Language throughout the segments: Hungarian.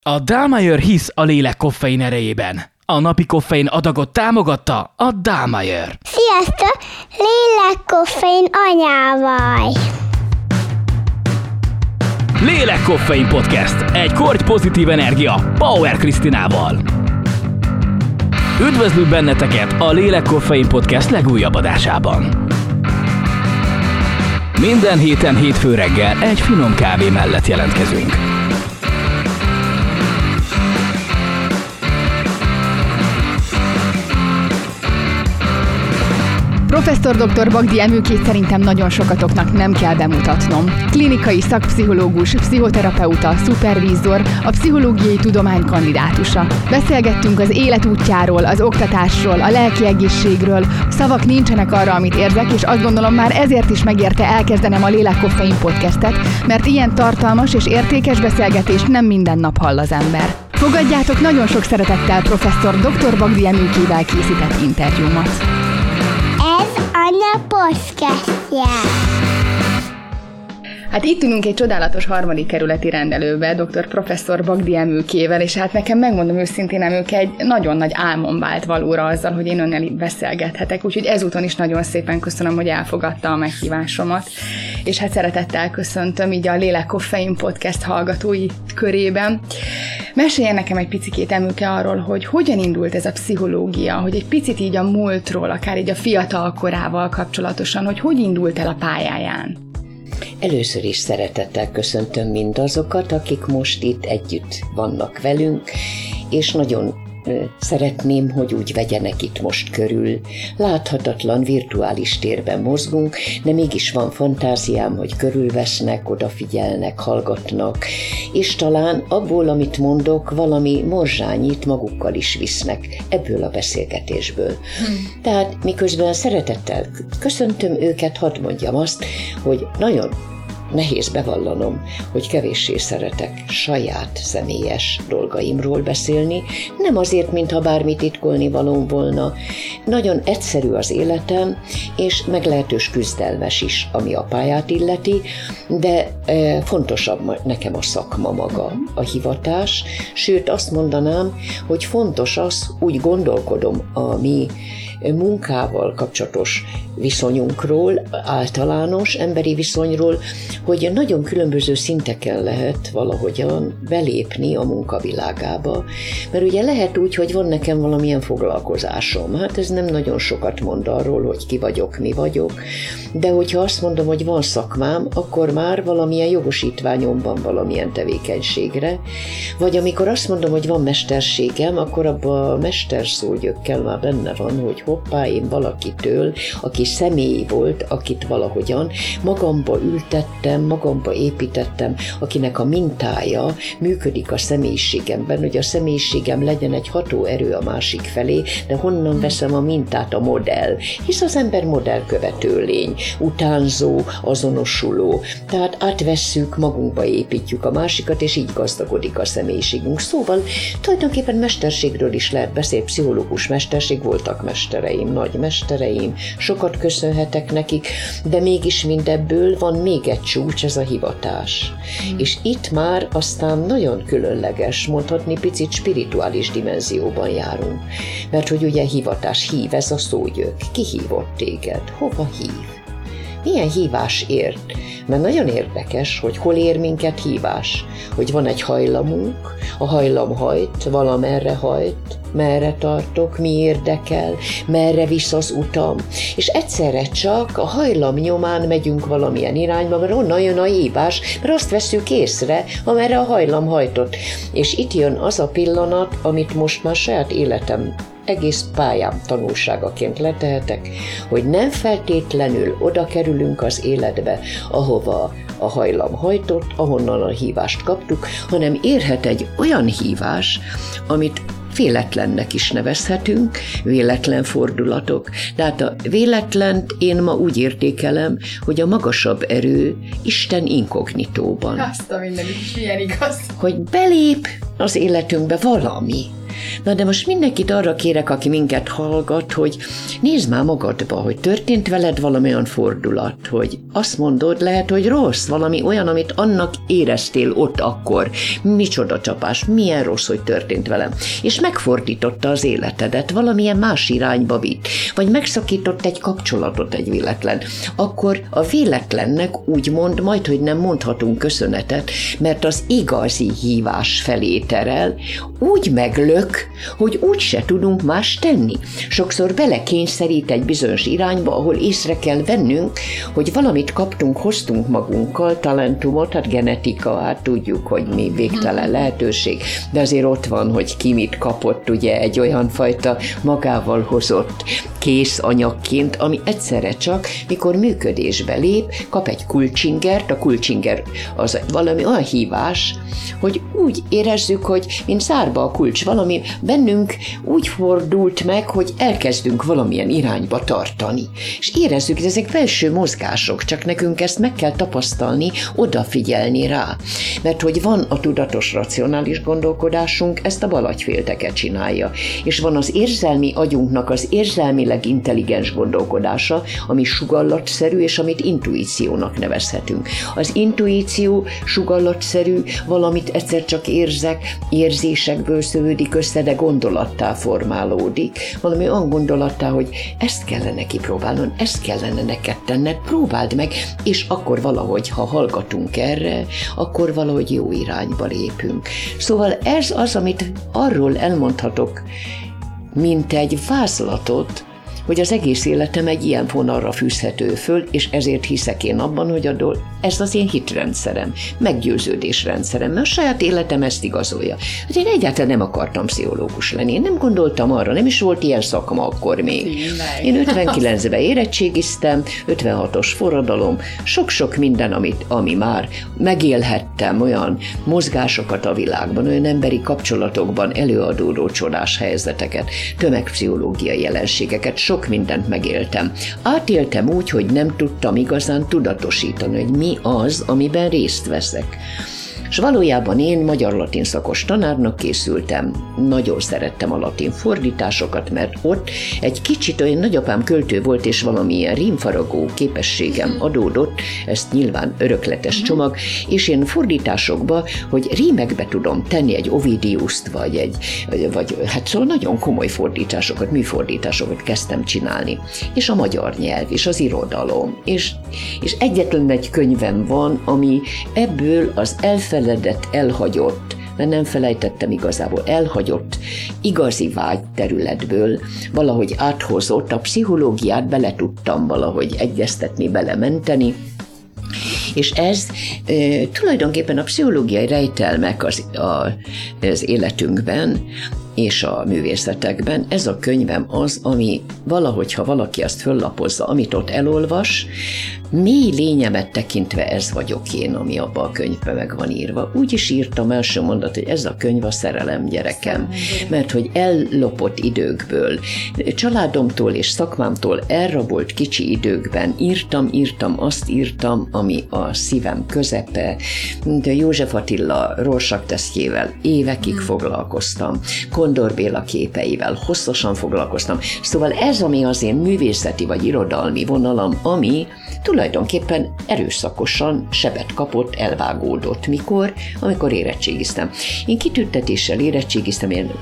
A Dallmayr hisz a lélek koffein erejében. A napi koffein adagot támogatta a Dallmayr. Sziasztok! Lélek koffein anyával. Lélek Koffein Podcast. Egy korty pozitív energia Bauer Krisztinával. Üdvözlünk benneteket a Lélek Koffein Podcast legújabb adásában. Minden héten hétfő reggel egy finom kávé mellett jelentkezünk. Professzor dr. Bagdi Emőkét szerintem nagyon sokatoknak nem kell bemutatnom. Klinikai szakpszichológus, pszichoterapeuta, szupervízor, a pszichológiai tudomány kandidátusa. Beszélgettünk az élet útjáról, az oktatásról, a lelki egészségről. Szavak nincsenek arra, amit érzek, és azt gondolom már ezért is megérte elkezdenem a Lélek Koffein Podcastet, mert ilyen tartalmas és értékes beszélgetést nem minden nap hall az ember. Fogadjátok nagyon sok szeretettel professzor dr. Bagdi Emőkével készített interjúmat. Anya podcastja. Hát itt ülünk egy csodálatos harmadik kerületi rendelőbe, dr. professzor Bagdi Emőkével, és hát nekem megmondom őszintén, Emőke, egy nagyon nagy álmom vált valóra azzal, hogy én önnel itt beszélgethetek, úgyhogy ezúton is nagyon szépen köszönöm, hogy elfogadta a meghívásomat, és hát szeretettel köszöntöm így a Lélek Koffein Podcast hallgatói körében. Meséljen nekem egy picikét, Emőke, arról, hogy hogyan indult ez a pszichológia, hogy egy picit így a múltról, akár így a fiatal korával kapcsolatosan, hogy indult el a pályáján. Először is szeretettel köszöntöm mindazokat, akik most itt együtt vannak velünk, és nagyon szeretném, hogy úgy vegyenek itt most körül. Láthatatlan virtuális térben mozgunk, de mégis van fantáziám, hogy körülvesznek, odafigyelnek, hallgatnak, és talán abból, amit mondok, valami morzsányit magukkal is visznek ebből a beszélgetésből. Tehát miközben szeretettel köszöntöm őket, hadd mondjam azt, hogy nagyon nehéz bevallanom, hogy kevéssé szeretek saját személyes dolgaimról beszélni, nem azért, mintha bármi titkolni valóm volna. Nagyon egyszerű az életem, és meglehetős küzdelmes is, ami a pályát illeti, de fontosabb nekem a szakma maga, a hivatás, sőt azt mondanám, hogy fontos az, úgy gondolkodom a mi munkával kapcsolatos viszonyunkról, általános emberi viszonyról, hogy nagyon különböző szinteken lehet valahogyan belépni a munkavilágába. Mert ugye lehet úgy, hogy van nekem valamilyen foglalkozásom. Hát ez nem nagyon sokat mond arról, hogy ki vagyok, mi vagyok, de hogyha azt mondom, hogy van szakmám, akkor már valamilyen jogosítványom van valamilyen tevékenységre. Vagy amikor azt mondom, hogy van mesterségem, akkor abban a mesterszógyökkel már benne van, hogy hoppá, én valakitől, aki személy volt, akit valahogyan magamba ültettem, magamba építettem, akinek a mintája működik a személyiségemben, hogy a személyiségem legyen egy hatóerő a másik felé, de honnan veszem a mintát, a modell? Hisz az ember modellkövető lény, utánzó, azonosuló, tehát átvesszük, magunkba építjük a másikat, és így gazdagodik a személyiségünk. Szóval tulajdonképpen mesterségről is lehet beszélni, pszichológus mesterség, voltak mestereim, nagy mestereim, sokat köszönhetek nekik, de mégis mindebből van még egy csúcs, ez a hivatás. És itt már aztán nagyon különleges, mondhatni picit spirituális dimenzióban járunk. Mert hogy ugye hivatás, hív, ez a szógyök. Ki hívott téged? Hova hív? Milyen hívás ért? Mert nagyon érdekes, hogy hol ér minket hívás. Hogy van egy hajlamunk, a hajlam hajt, valamerre hajt, merre tartok, mi érdekel, merre visz az utam, és egyszerre csak a hajlam nyomán megyünk valamilyen irányba, mert onnan jön a hívás, mert azt vesszük észre, amerre a hajlam hajtott. És itt jön az a pillanat, amit most már saját életem egész pályám tanulságaként letehetek, hogy nem feltétlenül oda kerülünk az életbe, ahova a hajlam hajtott, ahonnan a hívást kaptuk, hanem érhet egy olyan hívás, amit véletlennek is nevezhetünk, véletlen fordulatok. De hát a véletlent én ma úgy értékelem, hogy a magasabb erő Isten inkognitóban. Azt a mindenit is milyen igaz. Hogy belép az életünkbe valami, Na de most mindenkit arra kérek, aki minket hallgat, hogy nézd már magadba, hogy történt veled valami olyan fordulat, hogy azt mondod, lehet, hogy rossz, valami olyan, amit annak éreztél ott akkor. Micsoda csapás, milyen rossz, hogy történt velem. És megfordította az életedet, valamilyen más irányba vitt, vagy megszakított egy kapcsolatot egy véletlen. Akkor a véletlennek úgymond majd, hogy nem mondhatunk köszönetet, mert az igazi hívás felé terel, úgy meglök, hogy úgy se tudunk más tenni. Sokszor belekényszerít egy bizonyos irányba, ahol észre kell vennünk, hogy valamit kaptunk, hoztunk magunkkal, talentumot, hát genetika, hát tudjuk, hogy mi végtelen lehetőség, de azért ott van, hogy ki mit kapott, ugye egy olyan fajta magával hozott kész anyagként, ami egyszerre csak, mikor működésbe lép, kap egy kulcsingert, a kulcsinger az valami olyan hívás, hogy úgy érezzük, hogy mint zárba a kulcs, valami bennünk úgy fordult meg, hogy elkezdünk valamilyen irányba tartani. És érezzük, hogy ezek belső mozgások, csak nekünk ezt meg kell tapasztalni, odafigyelni rá. Mert hogy van a tudatos, racionális gondolkodásunk, ezt a bal agyfélteke csinálja. És van az érzelmi agyunknak az érzelmileg intelligens gondolkodása, ami sugallatszerű, és amit intuíciónak nevezhetünk. Az intuíció sugallatszerű, valamit egyszer csak érzek, érzésekből szövődik össze, de gondolattá formálódik. Valami olyan gondolattá, hogy ezt kellene kipróbálnom, ezt kellene neked tenned, próbáld meg, és akkor valahogy, ha hallgatunk erre, akkor valahogy jó irányba lépünk. Szóval ez az, amit arról elmondhatok, mint egy vázlatot, hogy az egész életem egy ilyen vonalra fűzhető föl, és ezért hiszek én abban, hogy ez az én hitrendszerem, meggyőződésrendszerem, mert a saját életem ezt igazolja. Hát én egyáltalán nem akartam pszichológus lenni, én nem gondoltam arra, nem is volt ilyen szakma akkor még. Én 59-ben érettségiztem, 56-os forradalom, sok-sok minden, ami már megélhettem, olyan mozgásokat a világban, olyan emberi kapcsolatokban előadódó csodás helyzeteket, tömegpszichológiai jelenségeket, sok mindent megéltem. Átéltem úgy, hogy nem tudtam igazán tudatosítani, hogy mi az, amiben részt veszek. És valójában én magyar-latin szakos tanárnak készültem, nagyon szerettem a latin fordításokat, mert ott egy kicsit olyan nagyapám költő volt, és valamilyen rímfaragó képességem adódott, ezt nyilván örökletes csomag, és én fordításokba, hogy rímekbe tudom tenni egy Ovidiuszt, vagy hát szóval nagyon komoly fordításokat, műfordításokat kezdtem csinálni. És a magyar nyelv, és az irodalom, és egyetlen egy könyvem van, ami ebből az elfeledett, elhagyott, mert nem felejtettem igazából, elhagyott igazi vágyterületből valahogy áthozott, a pszichológiát bele tudtam valahogy egyeztetni, belementeni, és ez tulajdonképpen a pszichológiai rejtelmek az életünkben, és a művészetekben. Ez a könyvem az, ami valahogy, ha valaki azt föllapozza, amit ott elolvas, mély lényemet tekintve ez vagyok én, ami abban a könyvben meg van írva. Úgy is írtam első mondat, hogy ez a könyv a szerelem gyerekem, mert hogy ellopott időkből, családomtól és szakmámtól elrabolt kicsi időkben azt írtam, ami a szívem közepe. De József Attila Rorschach tesztjével évekig foglalkoztam, Kondor Béla képeivel hosszasan foglalkoztam. Szóval ez, ami az én művészeti vagy irodalmi vonalam, ami tulajdonképpen erőszakosan sebet kapott, elvágódott. Mikor? Amikor érettségiztem. Én kitüntetéssel érettségiztem, én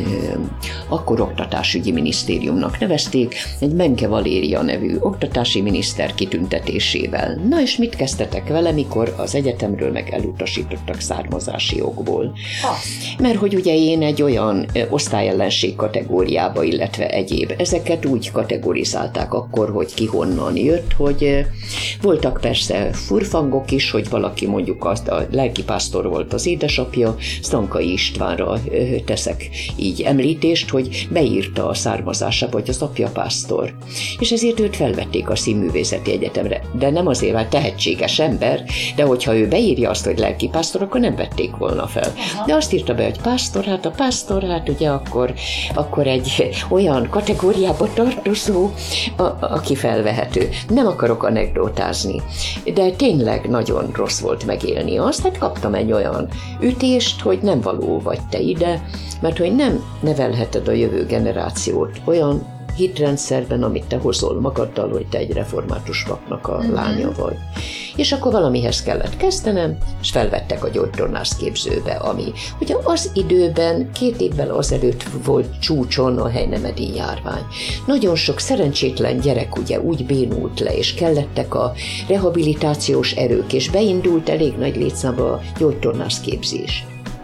akkor oktatásügyi minisztériumnak nevezték, egy Menke Valéria nevű oktatási miniszter kitüntetésével. Na és mit kezdtetek vele, mikor az egyetemről meg elutasítottak származási okból? Mert hogy ugye én egy olyan osztályellenség kategóriába, illetve egyéb, ezeket úgy kategorizálták akkor, hogy ki honnan jött, hogy voltak persze furfangok is, hogy valaki mondjuk a lelkipásztor volt az édesapja, Szankai Istvánra teszek így említést, hogy beírta a származásába, hogy az apja pásztor. És ezért őt felvették a Színművészeti Egyetemre. De nem azért, mert tehetséges ember, de hogyha ő beírja azt, hogy lelkipásztor, akkor nem vették volna fel. De azt írta be, hogy pásztor, hát a pásztor, hát ugye akkor egy olyan kategóriába tartozó, aki felvehető. Nem akarok anekdotát anekdotázni. De tényleg nagyon rossz volt megélni azt, hát kaptam egy olyan ütést, hogy nem való vagy te ide, mert hogy nem nevelheted a jövő generációt olyan hitrendszerben, amit te hozol magaddal, hogy te egy református papnak a lánya vagy. És akkor valamihez kellett kezdenem, és felvettek a gyógytornász képzőbe, ami ugye az időben, 2 évvel azelőtt volt csúcson a helynemedin járvány. Nagyon sok szerencsétlen gyerek ugye úgy bénult le, és kellettek a rehabilitációs erők, és beindult elég nagy létszámba a gyógytornász képzés.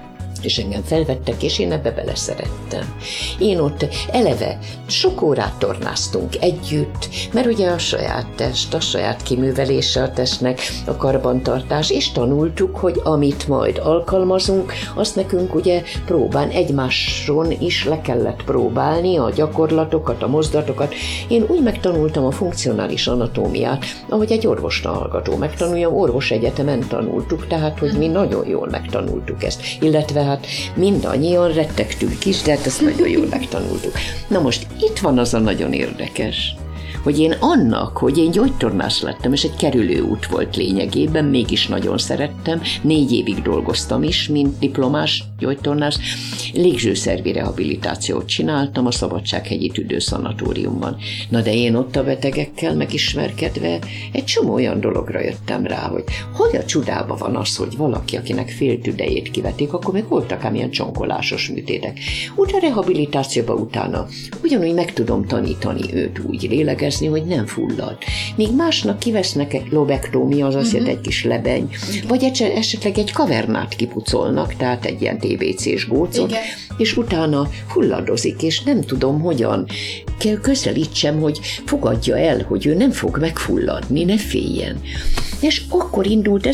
És engem felvettek, és én ebbe beleszerettem. Én ott eleve sok órát tornáztunk együtt, mert ugye a saját test, a saját kiművelése a testnek, a karbantartás, és tanultuk, hogy amit majd alkalmazunk, azt nekünk ugye próbán egymáson is le kellett próbálni, a gyakorlatokat, a mozdulatokat. Én úgy megtanultam a funkcionális anatómiát, ahogy egy orvostanhallgató megtanulja, orvosegyetemen tanultuk, tehát hogy mi nagyon jól megtanultuk ezt, illetve hát mindannyian rettegtünk is, de hát ezt nagyon jól megtanultuk. Na most itt van az a nagyon érdekes, hogy én annak, hogy én gyógytornász lettem, és egy kerülőút volt lényegében, mégis nagyon szerettem, 4 évig dolgoztam is, mint diplomás gyógytornász, légzőszervi rehabilitációt csináltam a Szabadsághegyi Tüdőszanatóriumban. Na de én ott a betegekkel megismerkedve egy csomó olyan dologra jöttem rá, hogy a csodában van az, hogy valaki, akinek fél tüdejét kivették, akkor még voltak ám ilyen csonkolásos műtétek. Utána rehabilitációba utána ugyanúgy meg tudom tanítani őt úgy lélegezni, hogy nem fullad. Míg másnak kivesznek egy lobektómia, az azt jelenti egy kis lebeny, vagy esetleg egy kavernát kipucolnak, tehát egy ilyen TBC-s gócot, igen. És utána fulladozik, és nem tudom, hogyan kell közelítsem, hogy fogadja el, hogy ő nem fog megfulladni, ne féljen. És akkor indult,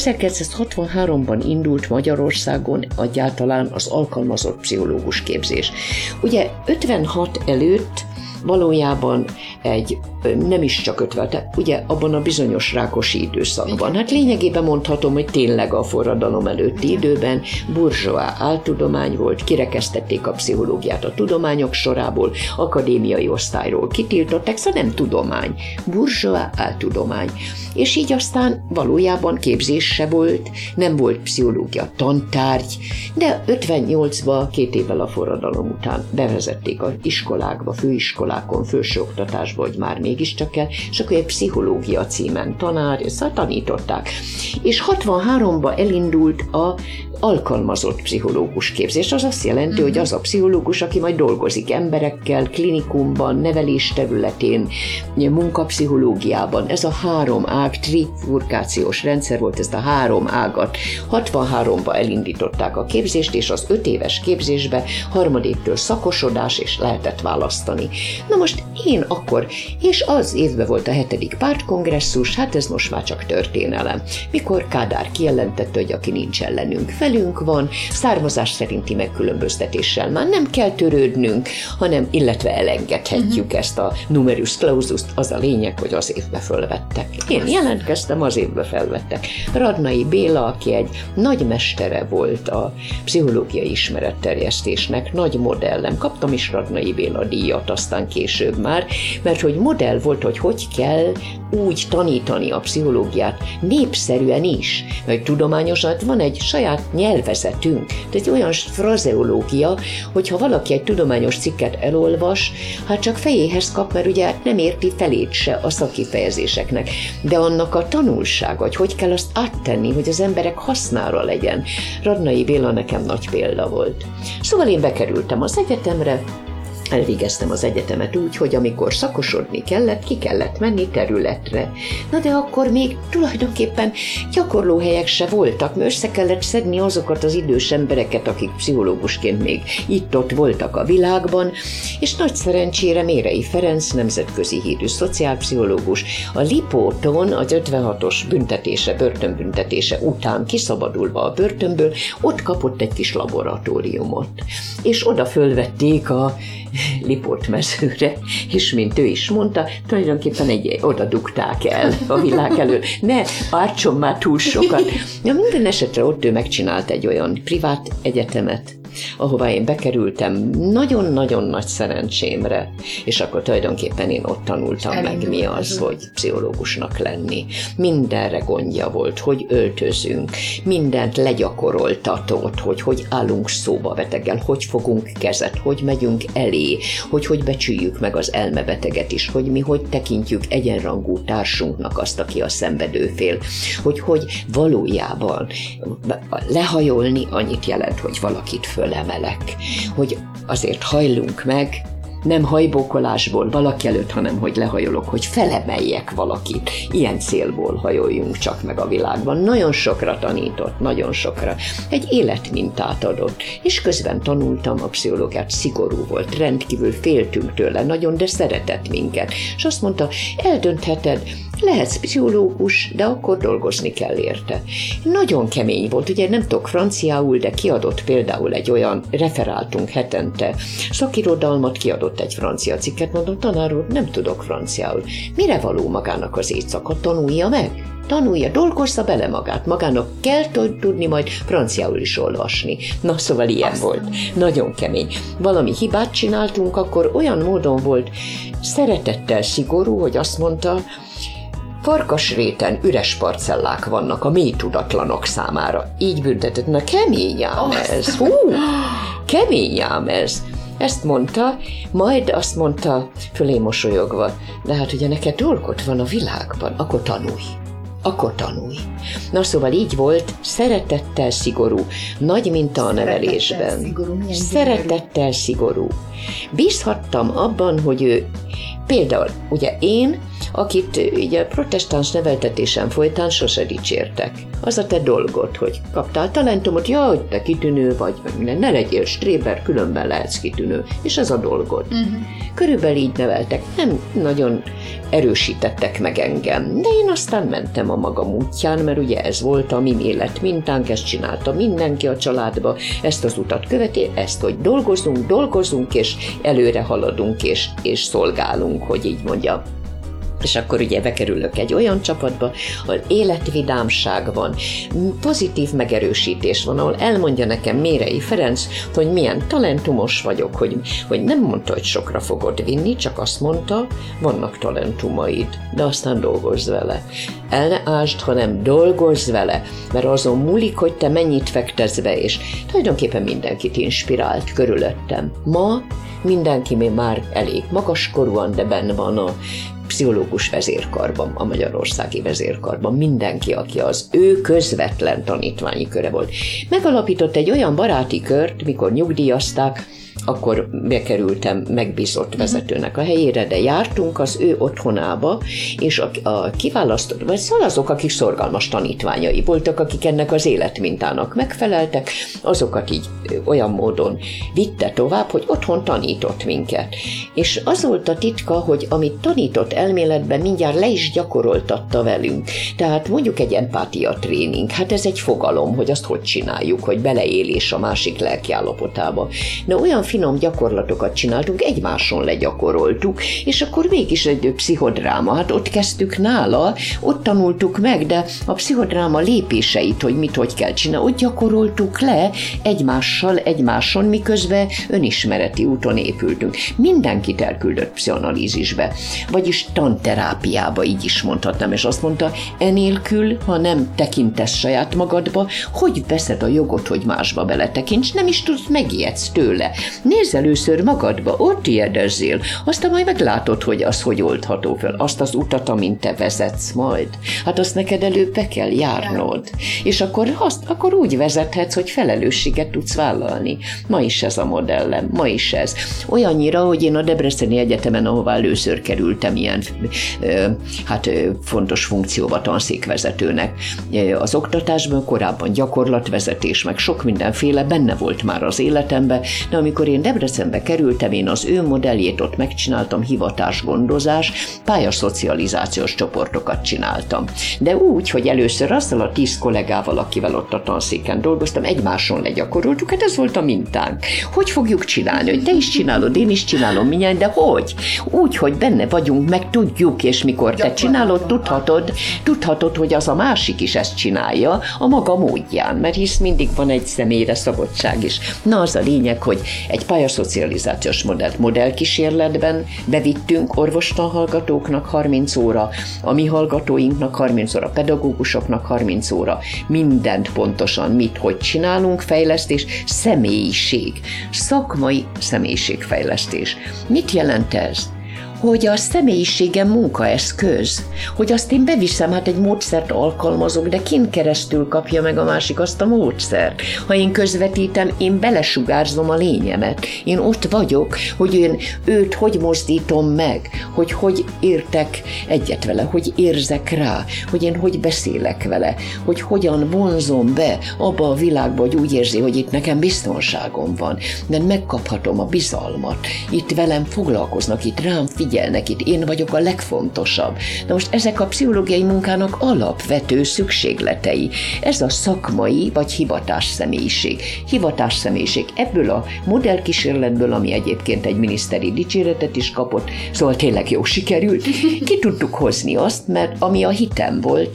1963-ban indult Magyarországon egyáltalán az alkalmazott pszichológus képzés. Ugye 56 előtt valójában nem is csak 50, ugye abban a bizonyos Rákosi időszakban. Hát lényegében mondhatom, hogy tényleg a forradalom előtti időben burzsóá áltudomány volt, kirekesztették a pszichológiát a tudományok sorából, akadémiai osztályról kitiltották, szóval nem tudomány, burzsóá áltudomány. És így aztán valójában képzés se volt, nem volt pszichológia tantárgy, de 58-ban, 2 évvel a forradalom után bevezették az iskolákba, főiskolákon, felsőoktatásba, hogy már mégiscsak kell, és akkor egy pszichológia címen tanították. És 63-ban elindult a alkalmazott pszichológus képzés. Az azt jelenti, hogy az a pszichológus, aki majd dolgozik emberekkel, klinikumban, nevelés területén, munkapszichológiában. Ez a 3 ág, trifurkációs rendszer volt, ezt a 3 ágat 63-ban elindították a képzést, és az 5 éves képzésbe harmadéktől szakosodás, és lehetett választani. Na most én akkor, és az évben volt a 7. pártkongresszus, hát ez most már csak történelem, mikor Kádár kijelentette, hogy aki nincs ellenünk, velünk van, származás szerinti megkülönböztetéssel már nem kell törődnünk, hanem illetve elengedhetjük ezt a numerus clausus, az a lényeg, hogy az évbe fölvettek. Én jelentkeztem, az évbe felvettek. Radnai Béla, aki egy nagy mestere volt a pszichológiai ismeretterjesztésnek, nagy modellem. Kaptam is Radnai Béla díjat aztán később már, mert hogy modell volt, hogy kell úgy tanítani a pszichológiát népszerűen is, vagy tudományosan, van egy saját nyelvezetünk, tehát egy olyan frazeológia, hogyha valaki egy tudományos cikket elolvas, hát csak fejéhez kap, mert ugye nem érti felét se a szakkifejezéseknek, de annak a tanulsága, hogy kell azt áttenni, hogy az emberek hasznára legyen. Radnai Béla nekem nagy példa volt. Szóval én bekerültem az egyetemre, elvégeztem az egyetemet úgy, hogy amikor szakosodni kellett, ki kellett menni területre. Na de akkor még tulajdonképpen gyakorlóhelyek se voltak, mert össze kellett szedni azokat az idős embereket, akik pszichológusként még itt-ott voltak a világban, és nagy szerencsére Mérei Ferenc, nemzetközi hírű szociálpszichológus, a Lipóton az 56-os börtönbüntetése után kiszabadulva a börtönből, ott kapott egy kis laboratóriumot. És oda fölvették a Lipót mezőre, és mint ő is mondta, tulajdonképpen oda dugták el a világ elől. Ne ártson már túl sokat. Ja, minden esetre ott ő megcsinált egy olyan privát egyetemet, ahová én bekerültem nagyon-nagyon nagy szerencsémre, és akkor tulajdonképpen én ott tanultam meg, mi az, hogy pszichológusnak lenni. Mindenre gondja volt, hogy öltözünk, mindent legyakoroltatott, hogy állunk szóba beteggel, hogy fogunk kezet, hogy megyünk elé, hogy becsüljük meg az elmebeteget is, hogy mi hogy tekintjük egyenrangú társunknak azt, aki a szenvedő fél, hogy valójában lehajolni annyit jelent, hogy valakit fölemelek, hogy azért hajlunk meg, nem hajbókolásból valaki előtt, hanem hogy lehajolok, hogy felemeljek valakit. Ilyen célból hajoljunk csak meg a világban. Nagyon sokra tanított, nagyon sokra. Egy életmintát adott. És közben tanultam a pszichológiát, szigorú volt, rendkívül féltünk tőle, nagyon, de szeretett minket. És azt mondta, eldöntheted, lehetsz pszichológus, de akkor dolgozni kell érte. Nagyon kemény volt, ugye nem tudok franciául, de kiadott például egy olyan, referáltunk hetente, szakirodalmat, kiadott egy francia cikket, mondom, tanár úr, nem tudok franciául. Mire való magának az éjszaka? Tanulja meg? Tanulja, dolgozza bele magát, magának kell tudni majd franciául is olvasni. Na, szóval ilyen volt. Nagyon kemény. Valami hibát csináltunk, akkor olyan módon volt szeretettel szigorú, hogy azt mondta, Farkasréten üres parcellák vannak a mély tudatlanok számára. Így büntetett. Na, kemény ám ez. Kemény ám ez. Ezt mondta, majd azt mondta, fölé mosolyogva, de hát ugye neked dolgod van a világban, akkor tanulj. Akkor tanulj. Na, szóval így volt, szeretettel szigorú, nagy minta a nevelésben. Szeretettel szigorú. Bízhattam abban, hogy ő, például, ugye én, akit ugye protestáns neveltetésen folytán sose dicsértek. Az a te dolgod, hogy kaptál talentumot, ja, hogy te kitűnő vagy, meg minden, ne legyél stréber, különben lehetsz kitűnő, és ez a dolgod. Körülbelül így neveltek, nem nagyon erősítettek meg engem, de én aztán mentem a magam útján, mert ugye ez volt a mi életmintánk, ezt csinálta mindenki a családba, ezt az utat követi, ezt, hogy dolgozunk, és előre haladunk, és szolgálunk, hogy így mondjam. És akkor ugye bekerülök egy olyan csapatba, ahol életvidámság van, pozitív megerősítés van, ahol elmondja nekem Mérei Ferenc, hogy milyen talentumos vagyok, hogy nem mondta, hogy sokra fogod vinni, csak azt mondta, vannak talentumaid, de aztán dolgozz vele. El ne ásd, hanem dolgozz vele, mert azon múlik, hogy te mennyit fektesz be, és tulajdonképpen mindenkit inspirált körülöttem. Ma mindenki még már elég magaskorúan, de benne van a pszichológus vezérkarban, a magyarországi vezérkarban, mindenki, aki az ő közvetlen tanítványi köre volt. Megalapított egy olyan baráti kört, mikor nyugdíjazták, akkor bekerültem megbízott vezetőnek a helyére, de jártunk az ő otthonába, és a kiválasztott, vagy szóval azok, akik szorgalmas tanítványai voltak, akik ennek az életmintának megfeleltek, azokat így olyan módon vitte tovább, hogy otthon tanított minket. És az volt a titka, hogy amit tanított elméletben, mindjárt le is gyakoroltatta velünk. Tehát mondjuk egy empátia tréning, hát ez egy fogalom, hogy azt hogy csináljuk, hogy beleélés a másik lelkiállapotába. De olyan finom gyakorlatokat csináltunk, egymáson legyakoroltuk, és akkor mégis egy pszichodráma, hát ott kezdtük nála, ott tanultuk meg, de a pszichodráma lépéseit, hogy mit, hogy kell csinálni, ott gyakoroltuk le egymáson, miközben önismereti úton épültünk. Mindenkit elküldött pszichoanalízisbe, vagyis tanterápiába, így is mondhatnám, és azt mondta, enélkül, ha nem tekintesz saját magadba, hogy veszed a jogot, hogy másba beletekints, nem is tudsz, megijedsz tőle. Nézz először magadba, ott ijedezzél, aztán majd meglátod, hogy az hogy oldható fel. Azt az utat, amint te vezetsz majd. Hát azt neked előbb be kell járnod. És akkor úgy vezethetsz, hogy felelősséget tudsz vállalni. Ma is ez a modellem, ma is ez. Olyannyira, hogy én a Debreceni Egyetemen, ahová először kerültem ilyen fontos funkcióba tanszékvezetőnek. Az oktatásban korábban gyakorlatvezetés, meg sok mindenféle benne volt már az életemben, de amikor én Debrecenbe kerültem, én az ő modelljét ott megcsináltam, hivatásgondozás, pályaszocializációs csoportokat csináltam. De úgy, hogy először azzal a 10 kollégával, akivel ott a tanszéken dolgoztam, egymáson legyakoroltuk, hát ez volt a mintánk. Hogy fogjuk csinálni? Hogy te is csinálod, én is csinálom, mindjárt, de hogy? Úgy, hogy benne vagyunk, meg tudjuk, és mikor te csinálod, tudhatod, hogy az a másik is ezt csinálja a maga módján, mert hisz mindig van egy személyre szabadság is. Na, az a lényeg, hogy egy pályaszocializációs modellkísérletben bevittünk orvostanhallgatóknak 30 óra, a mi hallgatóinknak 30 óra, pedagógusoknak 30 óra, mindent pontosan, mit, hogy csinálunk, fejlesztés, személyiség, szakmai személyiségfejlesztés. Mit jelent ez? Hogy a személyiségem munkaeszköz, hogy azt én beviszem, hát egy módszert alkalmazok, de kin keresztül kapja meg a másik azt a módszert. Ha én közvetítem, én belesugárzom a lényemet. Én ott vagyok, hogy én őt hogy mozdítom meg, hogy értek egyet vele, hogy érzek rá, hogy én hogy beszélek vele, hogy hogyan vonzom be abba a világba, hogy úgy érzi, hogy itt nekem biztonságom van, mert megkaphatom a bizalmat. Itt velem foglalkoznak, itt rám figyelnek, itt én vagyok a legfontosabb. Na most ezek a pszichológiai munkának alapvető szükségletei. Ez a szakmai vagy hivatás személyiség. Hivatás személyiség. Ebből a modellkísérletből, ami egyébként egy miniszteri dicséretet is kapott, szóval tényleg jó sikerült, ki tudtuk hozni azt, mert ami a hitem volt,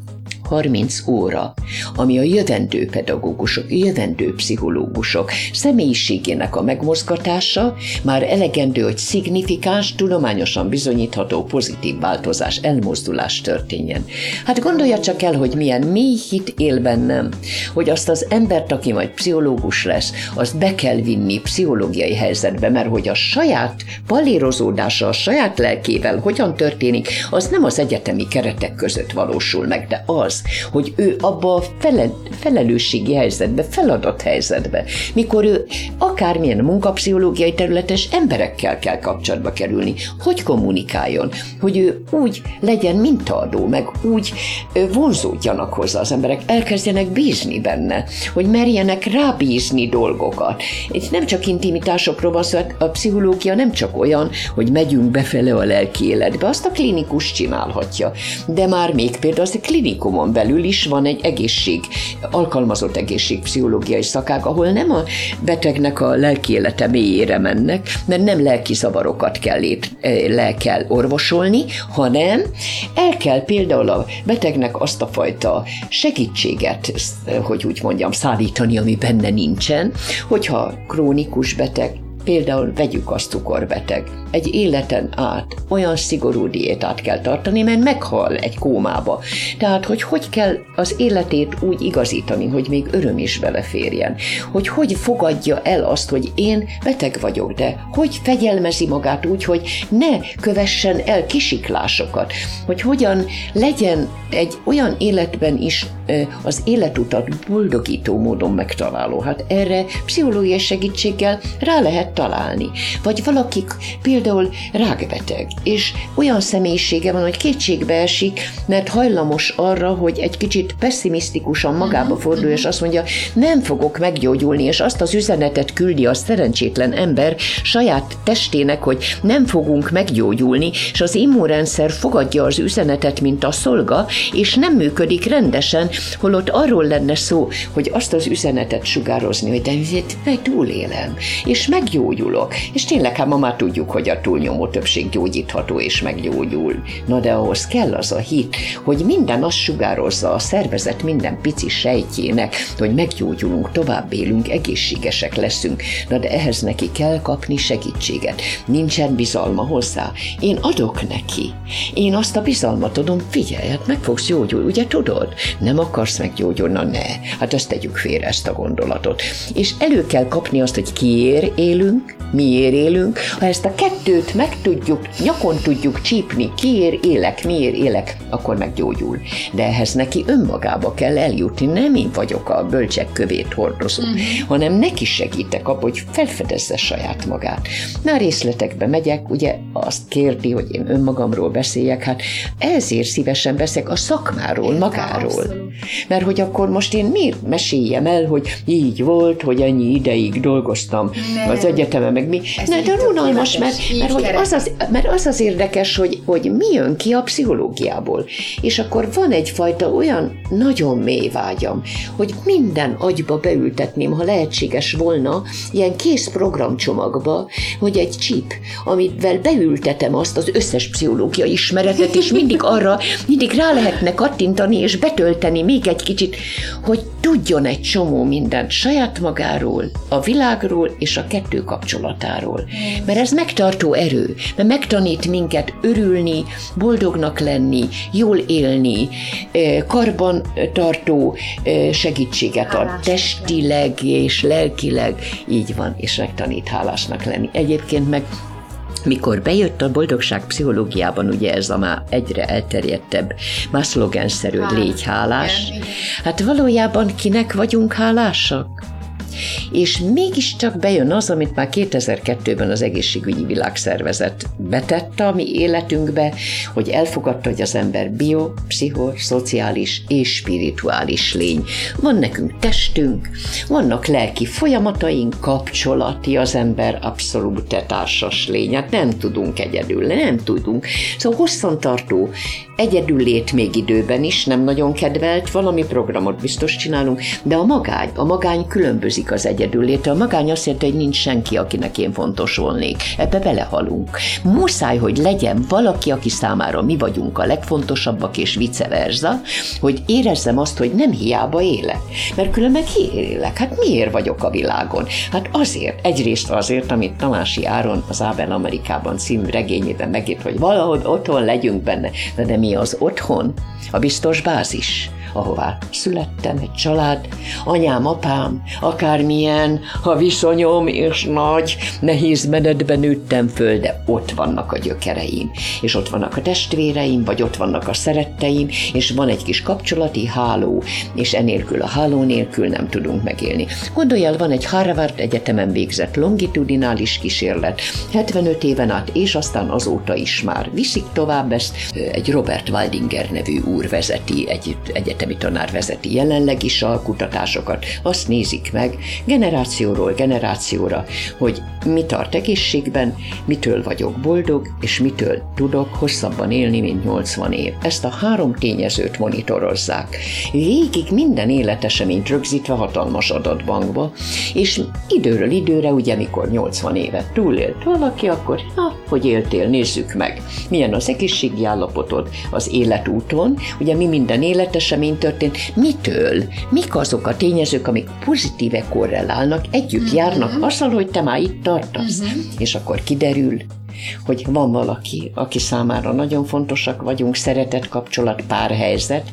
30 óra, ami a jövendő pedagógusok, jövendő pszichológusok személyiségének a megmozgatása már elegendő, hogy szignifikáns, tudományosan bizonyítható pozitív változás, elmozdulás történjen. Hát gondolja csak el, hogy milyen mély hit él bennem, hogy azt az embert, aki majd pszichológus lesz, azt be kell vinni pszichológiai helyzetbe, mert hogy a saját palérozódása, a saját lelkével hogyan történik, az nem az egyetemi keretek között valósul meg, de az, hogy ő abba a felelősségi helyzetbe, feladat helyzetbe, mikor ő akármilyen munkapszichológiai területes emberekkel kell kapcsolatba kerülni, hogy kommunikáljon, hogy ő úgy legyen mintaadó, meg úgy vonzódjanak hozzá az emberek, elkezdjenek bízni benne, hogy merjenek rábízni dolgokat. Itt nem csak intimitásokról van szó, a pszichológia nem csak olyan, hogy megyünk befele a lelki életbe, azt a klinikus csinálhatja, de már még például az a klinikumon belül is van egy alkalmazott egészségpszichológiai szakák, ahol nem a betegnek a lelki élete mélyére mennek, mert nem lelki zavarokat kell orvosolni, hanem el kell például a betegnek azt a fajta segítséget, hogy úgy mondjam, szállítani, ami benne nincsen, hogyha krónikus beteg, például vegyük azt cukorbeteg. Egy életen át olyan szigorú diétát kell tartani, mert meghal egy kómába. Tehát, hogy kell az életét úgy igazítani, hogy még öröm is beleférjen. Hogy fogadja el azt, hogy én beteg vagyok, de hogy fegyelmezi magát úgy, hogy ne kövessen el kisiklásokat. Hogy hogyan legyen egy olyan életben is az életutat boldogító módon megtaláló. Hát erre pszichológiai segítséggel rá lehet találni. Vagy valaki például rákbeteg, és olyan személyisége van, hogy kétségbe esik, mert hajlamos arra, hogy egy kicsit pessimisztikusan magába fordul, és azt mondja, nem fogok meggyógyulni, és azt az üzenetet küldi a szerencsétlen ember saját testének, hogy nem fogunk meggyógyulni, és az immunrendszer fogadja az üzenetet, mint a szolga, és nem működik rendesen, holott arról lenne szó, hogy azt az üzenetet sugározni, hogy de meg túlélem, és meggyógyulok. És tényleg, hát ma már tudjuk, hogy a túlnyomó többség gyógyítható és meggyógyul. Na de ahhoz kell az a hit, hogy minden azt sugározza a szervezet minden pici sejtjének, hogy meggyógyulunk, tovább élünk, egészségesek leszünk. Na de ehhez neki kell kapni segítséget. Nincsen bizalma hozzá. Én adok neki. Én azt a bizalmat adom, figyelj, hát meg fogsz gyógyulni, ugye tudod? Nem akarsz meggyógyulni? Na ne. Hát azt tegyük félre, ezt a gondolatot. És elő kell kapni azt, hogy kiért élünk, miért élünk. Ha ezt a kettőt meg tudjuk, nyakon tudjuk csípni, kiért élek, miért élek, akkor meggyógyul. De ehhez neki önmagába kell eljutni. Nem én vagyok a bölcsek kövét hordozó, hanem neki segítek abban, hogy felfedezze saját magát. Na, részletekbe megyek, ugye azt kérdi, hogy én önmagamról beszéljek, hát ezért szívesen beszélek a szakmáról, magáról. Mert hogy akkor most én miért meséljem el, hogy így volt, hogy ennyi ideig dolgoztam az egyetemen, meg meg mi. De unalmas, mert az az érdekes, hogy mi jön ki a pszichológiából. És akkor van egyfajta olyan nagyon mély vágyam, hogy minden agyba beültetném, ha lehetséges volna, ilyen kész programcsomagba, hogy egy chip, amivel beültetem azt az összes pszichológiai ismeretet, és mindig rá lehetne kattintani, és betölteni még egy kicsit, hogy tudjon egy csomó mindent saját magáról, a világról és a kettő kapcsolatáról. Mert ez megtartó erő, mert megtanít minket örülni, boldognak lenni, jól élni, karban tartó segítséget ad, testileg és lelkileg, így van, és megtanít hálásnak lenni. Egyébként meg mikor bejött a boldogság pszichológiában, ugye ez a már egyre elterjedtebb, már szlogenszerű, légy hálás, hát valójában kinek vagyunk hálásak? És mégiscsak bejön az, amit már 2002-ben az Egészségügyi Világszervezet betette a mi életünkbe, hogy elfogadta, hogy az ember pszichoszociális és spirituális lény. Van nekünk testünk, vannak lelki folyamataink, kapcsolati az ember, abszolút társas lény. Hát nem tudunk egyedül, nem tudunk. Szóval hosszantartó egyedüllét még időben is nem nagyon kedvelt, valami programot biztos csinálunk, de a magány különbözik az egyedüllétől. A magány azt jelenti, hogy nincs senki, akinek én fontos volnék. Ebbe belehalunk. Muszáj, hogy legyen valaki, aki számára mi vagyunk a legfontosabbak, és vice versa, hogy érezzem azt, hogy nem hiába élek. Mert különben élek. Hát miért vagyok a világon? Hát azért, egyrészt azért, amit Tamási Áron az Ábel Amerikában című regényében megírt, hogy valahogy otthon legyünk benne. De mi az otthon? A biztos bázis, ahová születtem, egy család, anyám, apám, akármilyen, ha viszonyom és nagy, nehéz menetben nőttem föl, de ott vannak a gyökereim, és ott vannak a testvéreim, vagy ott vannak a szeretteim, és van egy kis kapcsolati háló, és enélkül a háló nélkül nem tudunk megélni. Gondolj el, van egy Harvard Egyetemen végzett longitudinális kísérlet, 75 éven át, és aztán azóta is már viszik tovább ezt, egy Robert Waldinger nevű úr vezeti, egy egyetemi tanár vezeti jelenleg is a kutatásokat. Azt nézik meg generációról generációra, hogy mi tart egészségben, mitől vagyok boldog, és mitől tudok hosszabban élni, mint 80 év. Ezt a 3 tényezőt monitorozzák. Végig minden életeseményt rögzítve hatalmas adatbankba, és időről időre, ugye mikor 80 évet túlélt valaki, akkor hogy éltél, nézzük meg. Milyen az egészségi állapotod az életúton, ugye mi minden életesemény történt, mitől, mik azok a tényezők, amik pozitíve korrelálnak, együtt járnak azzal, hogy te már itt tartasz. És akkor kiderül, hogy van valaki, aki számára nagyon fontosak vagyunk, szeretet, kapcsolat, párhelyzet,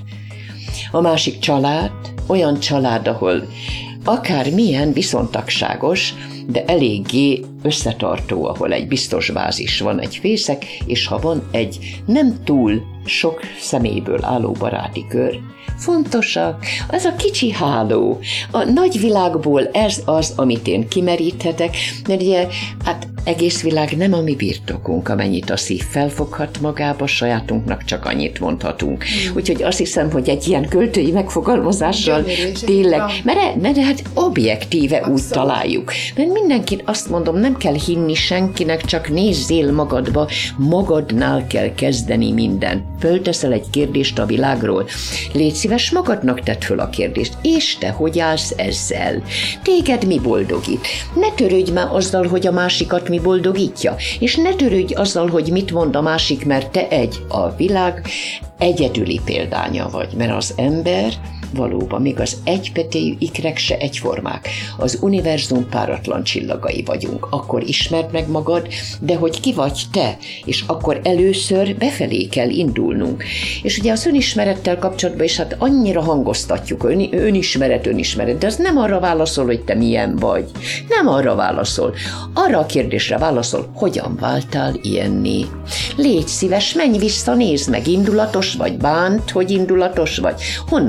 a másik család, olyan család, ahol akár milyen viszontagságos, de eléggé összetartó, ahol egy biztos bázis van, egy fészek, és ha van egy nem túl sok személyből álló baráti kör, fontosak, az a kicsi háló. A nagy világból ez az, amit én kimeríthetek, mert ugye, hát egész világ nem a mi birtokunk, amennyit a szív felfoghat magába, sajátunknak csak annyit mondhatunk. Úgyhogy azt hiszem, hogy egy ilyen költői megfogalmazással tényleg, mert hát objektíve úgy találjuk. Mert mindenki, azt mondom, nem kell hinni senkinek, csak nézzél magadba, magadnál kell kezdeni mindent. Fölteszel egy kérdést a világról, légy szíves, magadnak tedd föl a kérdést, és te hogy állsz ezzel? Téged mi boldogít? Ne törődj már azzal, hogy a másikat mi boldogítja, és ne törődj azzal, hogy mit mond a másik, mert te a világ egyedüli példánya vagy, mert az ember valóban, még az egypetéjű ikrek se egyformák. Az univerzum páratlan csillagai vagyunk. Akkor ismerd meg magad, de hogy ki vagy te, és akkor először befelé kell indulnunk. És ugye az önismerettel kapcsolatban is hát annyira hangoztatjuk, önismeret, de az nem arra válaszol, hogy te milyen vagy. Nem arra válaszol. Arra a kérdésre válaszol, hogyan váltál ilyenné. Légy szíves, menj vissza, nézd meg, indulatos vagy, bánt, hogy indulatos vagy, honnan hoztad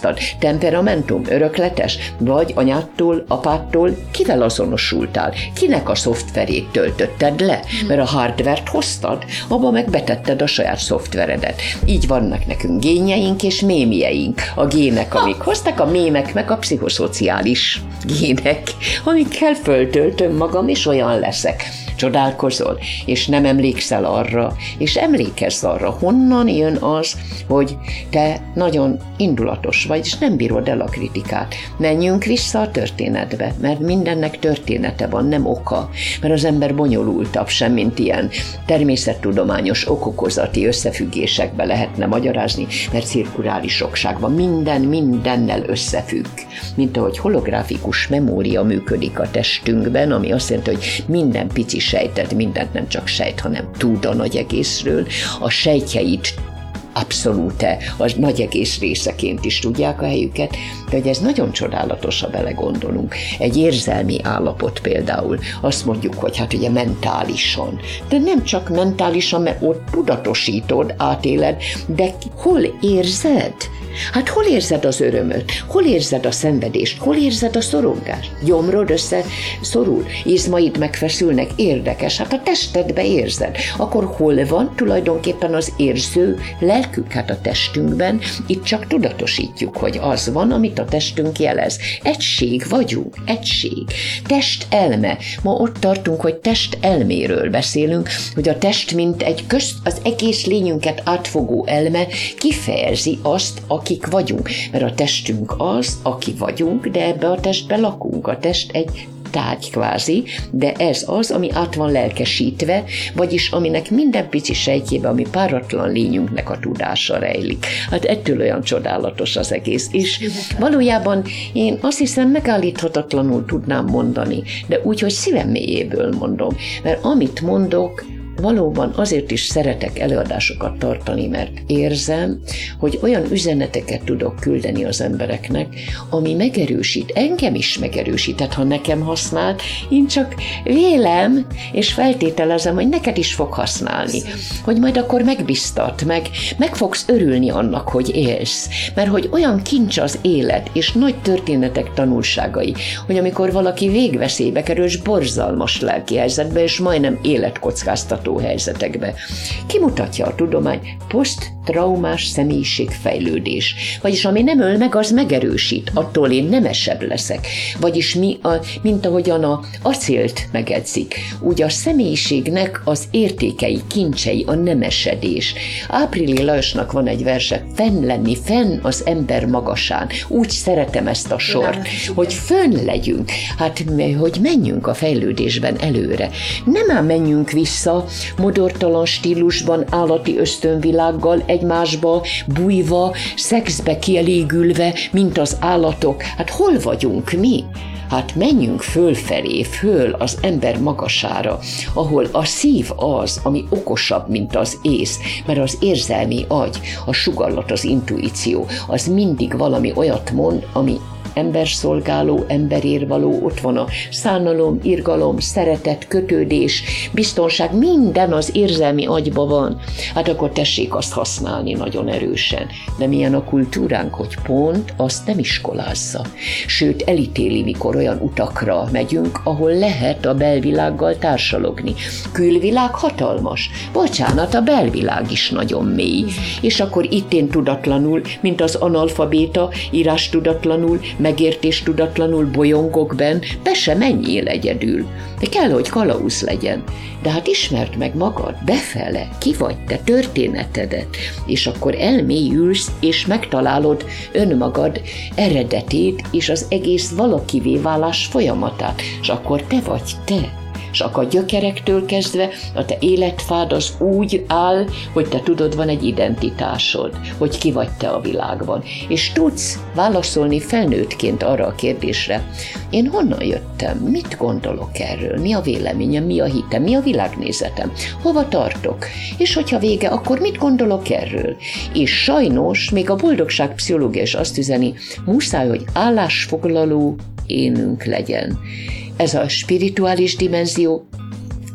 hoztad? Temperamentum, örökletes? Vagy anyádtól, apádtól kivel azonosultál? Kinek a szoftverét töltötted le? Mert a hardvert hoztad, abba meg betetted a saját szoftveredet. Így vannak nekünk génjeink és mémjeink. A gének, amik hoztak, a mémek meg a pszichoszociális gének, amikkel föltöltöm magam, és olyan leszek. Csodálkozol, és nem emlékszel arra, és emlékezz arra, honnan jön az, hogy te nagyon indulatos vagy, és nem bírod el a kritikát. Menjünk vissza a történetbe, mert mindennek története van, nem oka, mert az ember bonyolultabb sem, mint ilyen természettudományos okokozati összefüggésekbe lehetne magyarázni, mert cirkuláris okság van, minden mindennel összefügg. Mint ahogy holográfikus memória működik a testünkben, ami azt jelenti, hogy minden pici sejtet, mindent nem csak sejt, hanem tud a nagy egészről, a sejtjeit abszolút az nagy egész részeként is tudják a helyüket, de hogy ez nagyon csodálatos, ha belegondolunk. Egy érzelmi állapot például, azt mondjuk, hogy hát ugye mentálisan, de nem csak mentálisan, mert ott tudatosítod, átéled, de hol érzed? Hát hol érzed az örömöt? Hol érzed a szenvedést? Hol érzed a szorongást? Gyomrod összeszorul? Izmaid megfeszülnek? Érdekes, hát a testedbe érzed. Akkor hol van tulajdonképpen az érző lelkük? Hát a testünkben. Itt csak tudatosítjuk, hogy az van, amit a testünk jelez. Egység vagyunk, egység. Test-elme. Ma ott tartunk, hogy test-elméről beszélünk, hogy a test, mint egy az egész lényünket átfogó elme kifejezi azt, akik vagyunk. Mert a testünk az, aki vagyunk, de ebbe a testbe lakunk. A test egy tárgy kvázi, de ez az, ami át van lelkesítve, vagyis aminek minden pici sejtjében, ami páratlan lényünknek a tudása rejlik. Hát ettől olyan csodálatos az egész. És valójában én azt hiszem megállíthatatlanul tudnám mondani, de úgy, hogy szívem mélyéből mondom. Mert amit mondok, valóban azért is szeretek előadásokat tartani, mert érzem, hogy olyan üzeneteket tudok küldeni az embereknek, ami megerősít, engem is megerősített, ha nekem használt, én csak vélem, és feltételezem, hogy neked is fog használni. Hogy majd akkor megbiztat, meg fogsz örülni annak, hogy élsz. Mert hogy olyan kincs az élet, és nagy történetek tanulságai, hogy amikor valaki végveszélybe kerül, és borzalmas lelki helyzetbe, és majdnem életkockáztató helyzetekbe. Kimutatja a tudomány poszttraumás személyiségfejlődés. Vagyis ami nem öl meg, az megerősít. Attól én nemesebb leszek. Vagyis mint ahogyan a acélt megedzik. Úgy a személyiségnek az értékei, kincsei, a nemesedés. Áprili Lajosnak van egy verse, fenn lenni, fenn az ember magasán. Úgy szeretem ezt a sort, hogy fönn legyünk. Hát, hogy menjünk a fejlődésben előre. Nem ám menjünk vissza modortalan stílusban, állati ösztönvilággal egymásba bújva, szexbe kielégülve, mint az állatok. Hát hol vagyunk mi? Hát menjünk fölfelé, föl az ember magasára, ahol a szív az, ami okosabb, mint az ész, mert az érzelmi agy, a sugallat, az intuíció, az mindig valami olyat mond, ami emberszolgáló, emberérvaló, ott van a szánalom, irgalom, szeretet, kötődés, biztonság, minden az érzelmi agyba van. Hát akkor tessék azt használni nagyon erősen. De milyen a kultúránk, hogy pont azt nem iskolázza. Sőt, elítéli, mikor olyan utakra megyünk, ahol lehet a belvilággal társalogni. Külvilág hatalmas. Bocsánat, a belvilág is nagyon mély. És akkor itt én tudatlanul, mint az analfabéta, írás tudatlanul, megértés tudatlanul bolyongok benn, be se menjél egyedül. De kell, hogy kalauz legyen. De hát ismerd meg magad, befele, ki vagy te, történetedet, és akkor elmélyülsz, és megtalálod önmagad eredetét, és az egész valakivé válás folyamatát, és akkor te vagy te. És akkor a gyökerektől kezdve a te életfád az úgy áll, hogy te tudod, van egy identitásod, hogy ki vagy te a világban. És tudsz válaszolni felnőttként arra a kérdésre, én honnan jöttem, mit gondolok erről, mi a véleményem, mi a hitem, mi a világnézetem, hova tartok, és hogyha vége, akkor mit gondolok erről. És sajnos még a boldogság pszichológia is azt üzeni, muszáj, hogy állásfoglaló énünk legyen. Ez a spirituális dimenzió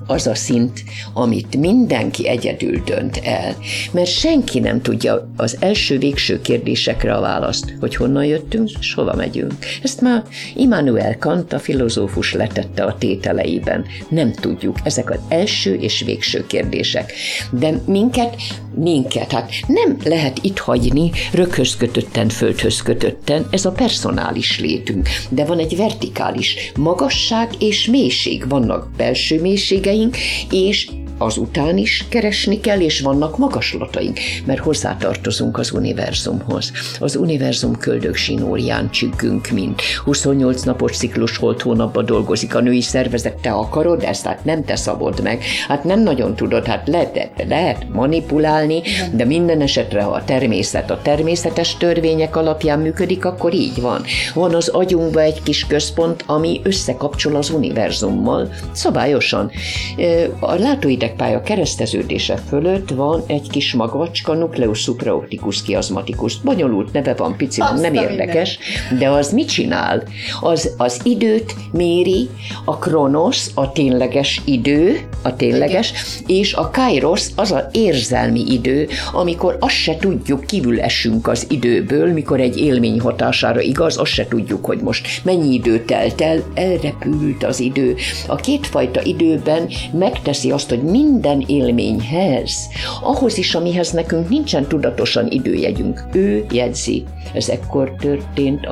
az a szint, amit mindenki egyedül dönt el, mert senki nem tudja az első-végső kérdésekre a választ, hogy honnan jöttünk, és hova megyünk. Ezt már Immanuel Kant, a filozófus letette a tételeiben. Nem tudjuk, ezek az első és végső kérdések. De minket, hát nem lehet itt hagyni röghöz kötötten, földhöz kötötten, ez a personális létünk, de van egy vertikális magasság és mélység, vannak belső mélységeink, és azután is keresni kell, és vannak magaslataink, mert hozzátartozunk az univerzumhoz. Az univerzum köldögzsinórján csüggünk, mint 28 napos ciklus holt hónapban dolgozik a női szervezet, te akarod ezt, hát nem te szabod meg, hát nem nagyon tudod, hát lehet manipulálni, de minden esetre, ha a természet a természetes törvények alapján működik, akkor így van. Van az agyunkban egy kis központ, ami összekapcsol az univerzummal, szabályosan. A látóidegpálya kereszteződése fölött van egy kis magvacska, nucleus supraopticus chiasmaticus. Bonyolult neve van, pici van, nem érdekes, de az mit csinál? Az időt méri, a kronosz, a tényleges idő, és a kairos az az érzelmi idő, amikor azt se tudjuk, kívül esünk az időből, mikor egy élmény hatására igaz, azt se tudjuk, hogy most mennyi idő telt el, elrepült az idő. A kétfajta időben megteszi azt, hogy minden élményhez, ahhoz is, amihez nekünk nincsen tudatosan időjegyünk. Ő jegyzi. Ez ekkor történt,